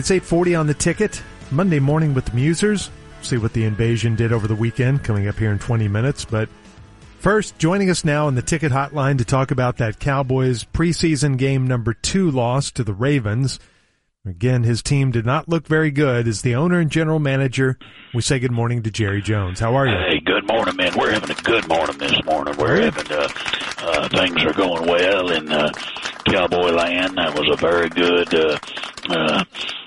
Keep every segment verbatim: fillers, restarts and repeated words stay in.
It's eight forty on the ticket. Monday morning with the Musers. See what the invasion did over the weekend coming up here in twenty minutes. But first, joining us now on the ticket hotline to talk about that Cowboys preseason game number two loss to the Ravens. Again, his team did not look very good. Is the owner and general manager. We say good morning to Jerry Jones. How are you? Hey, good morning, man. We're having a good morning this morning. We're having, uh, uh, things are going well in, uh, Cowboy land. That was a very good, uh, uh,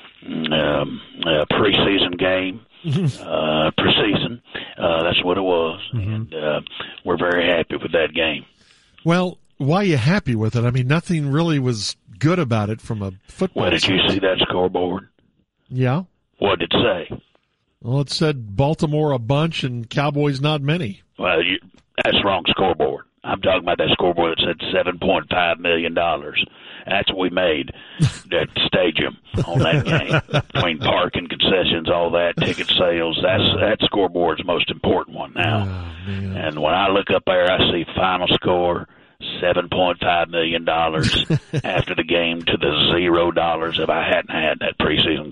um, uh, preseason game. uh, preseason. Uh, that's what it was. Mm-hmm. And, uh, we're very happy with that game. Well, why are you happy with it? I mean, nothing really was good about it from a football Well, did you see that scoreboard? Yeah. What did it say? Well, it said Baltimore a bunch and Cowboys not many. Well, you, that's the wrong scoreboard. I'm talking about that scoreboard that said seven point five million dollars. That's what we made that stadium on that game. Between parking, concessions, all that, ticket sales. That's that scoreboard's the most important one now. Oh, man. And when I look up there, I see final score seven point five million dollars after the game to the zero dollars if I hadn't had that preseason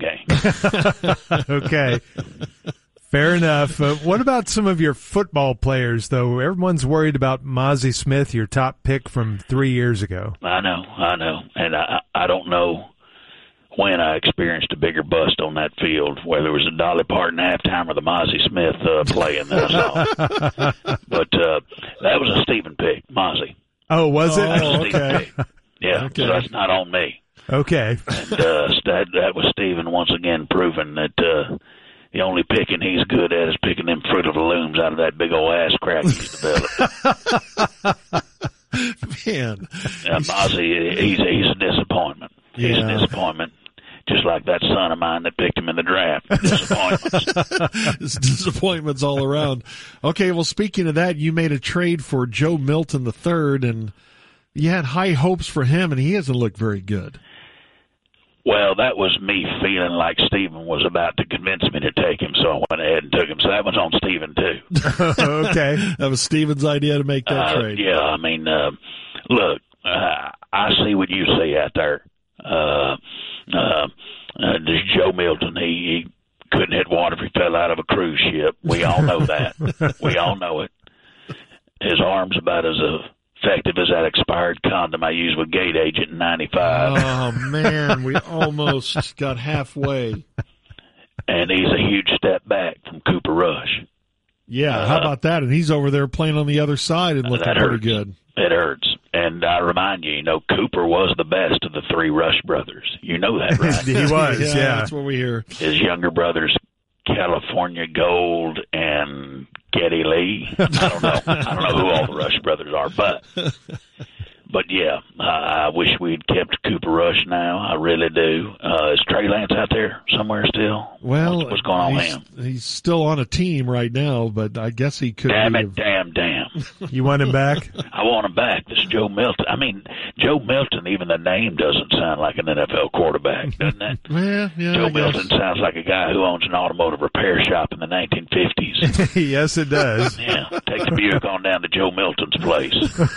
game. Okay. Fair enough. Uh, what about some of your football players, though? Everyone's worried about Mazi Smith, your top pick from three years ago. I know, I know. And I, I don't know when I experienced a bigger bust on that field, whether it was a Dolly Parton halftime or the Mazi Smith uh, playing that I saw. But uh, that was a Stephen pick, Mazi. Oh, was it? That's a Oh, Stephen okay. pick. Yeah, Okay. so that's not on me. Okay. And uh, that, that was Stephen once again proving that uh, the only picking he's good at is picking them Fruit of the Looms out of that big old ass crack he's developed. Man. Uh, Mazi, he's, he's a disappointment. He's Yeah. a disappointment. Just like that son of mine that picked him in the draft. Disappointments. It's disappointments all around. Okay, well, speaking of that, you made a trade for Joe Milton the third, and you had high hopes for him, and he hasn't looked very good. Well, that was me feeling like Stephen was about to convince me to take him, so I went ahead and took him. So that was on Stephen, too. Okay. That was Steven's idea to make that Uh, trade. yeah, I mean, uh, look, uh, I see what you see out there. Uh, uh, uh, this Joe Milton, he, he couldn't hit water if he fell out of a cruise ship. We all know that. We all know it. His arm's about as effective as that expired condom I used with Gate Agent in ninety-five. Oh, man, we almost got halfway. And he's a huge step back from Cooper Rush. Yeah, Uh, how about that? And he's over there playing on the other side and looking that pretty hurts. good. It hurts. And I remind you, you know, Cooper was the best of the three Rush brothers. You know that, right? He was, yeah, yeah. That's what we hear. His younger brothers, California Gold and Geddy Lee. I don't know. I don't know who all the Rush brothers are, but but yeah, uh, I wish we'd kept Cooper Rush now. I really do. Uh, is Trey Lance out there somewhere still? Well, what's, what's going on with he's, him? he's still on a team right now, but I guess he could Damn be it! Damn! Damn! You want him back? I want him back. This Joe Milton. I mean, Joe Milton. Even the name doesn't sound like an N F L quarterback, doesn't it? Yeah, yeah, Joe I guess. Milton sounds like a guy who owns an automotive repair shop in the nineteen fifties. Yes, it does. Yeah, take the Buick on down to Joe Milton's place.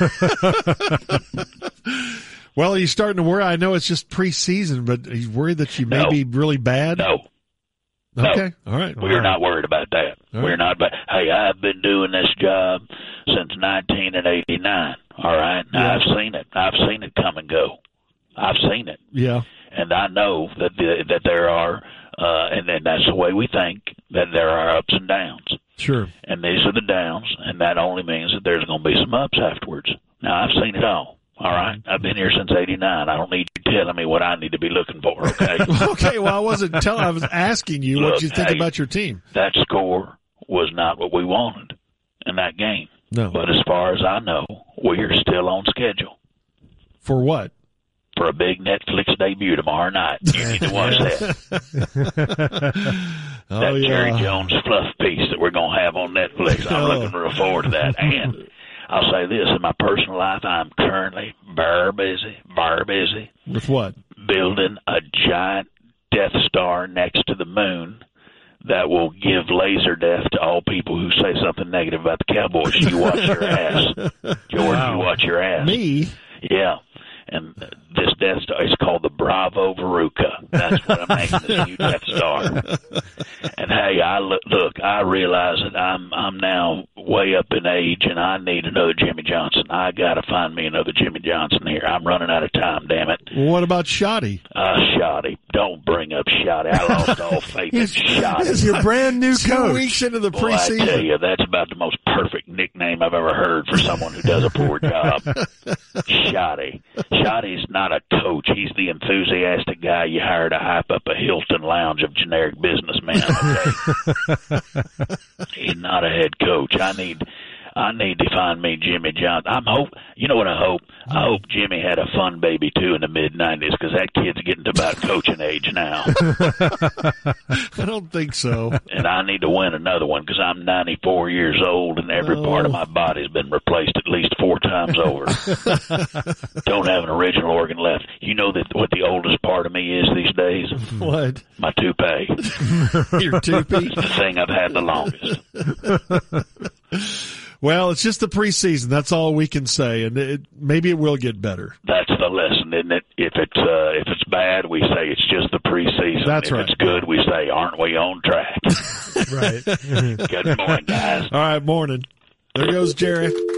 Well, he's starting to worry. I know it's just preseason, but he's worried that you may No. be really bad. No, no. Okay, all right. we're not worried about that. All We're right. not. But hey, I've been doing this job since nineteen eighty-nine. All right, now Yeah. I've seen it. I've seen it come and go. I've seen it, Yeah, and I know that the, that there are, uh, and then that's the way we think, that there are ups and downs. sure. And these are the downs, and that only means that there's going to be some ups afterwards. Now, I've seen it all. All right, I've been here since eighty-nine. I don't need you telling me what I need to be looking for. Okay. Okay, well, I wasn't telling. I was asking you what Look, you think hey, about your team. That score was not what we wanted in that game. No. But as far as I know, we are still on schedule For what? for a big Netflix debut tomorrow night. You need to watch that. Oh, that yeah. Jerry Jones fluff piece that we're going to have on Netflix. I'm Oh. looking real forward to that. And I'll say this, in my personal life, I'm currently very busy, very busy, With what? building a giant Death Star next to the moon that will give laser death to all people who say something negative about the Cowboys. You watch your ass. George, Wow. you watch your ass. Me? Yeah. and this Death Star is called the Bravo Veruca. That's what I'm naming this new Death Star. And hey, I look, look, I realize that I'm I'm now way up in age, and I need another Jimmy Johnson. I got to find me another Jimmy Johnson here. I'm running out of time. Damn it. Well, what about Shoddy? Uh, Shoddy. Don't bring up Shoddy. I lost all faith in Shoddy. It's your brand new Two coach. weeks into the Boy, I tell preseason. you, that's about the most perfect nickname I've ever heard for someone who does a poor job. Shoddy. Shoddy's not a coach. He's the enthusiastic guy you hire to hype up a Hilton lounge of generic businessmen. Okay? He's not a head coach. I need, I need to find me Jimmy Johnson. I'm hope. You know what I hope? I hope Jimmy had a fun baby too in the mid nineties, because that kid's getting to about coaching age now. I don't think so. And I need to win another one, because I'm ninety-four years old and every Oh. part of my body's been replaced at least four times over. Don't have an original organ left. You know that what the oldest part of me is these days? What? My toupee. Your toupee? The thing I've had the longest. Well, it's just the preseason. That's all we can say, and it, maybe it will get better. That's the lesson, isn't it? If it's uh, if it's bad, we say it's just the preseason. That's if right. it's good, we say, aren't we on track? Right. Good morning, guys. All right, morning. There goes Jerry.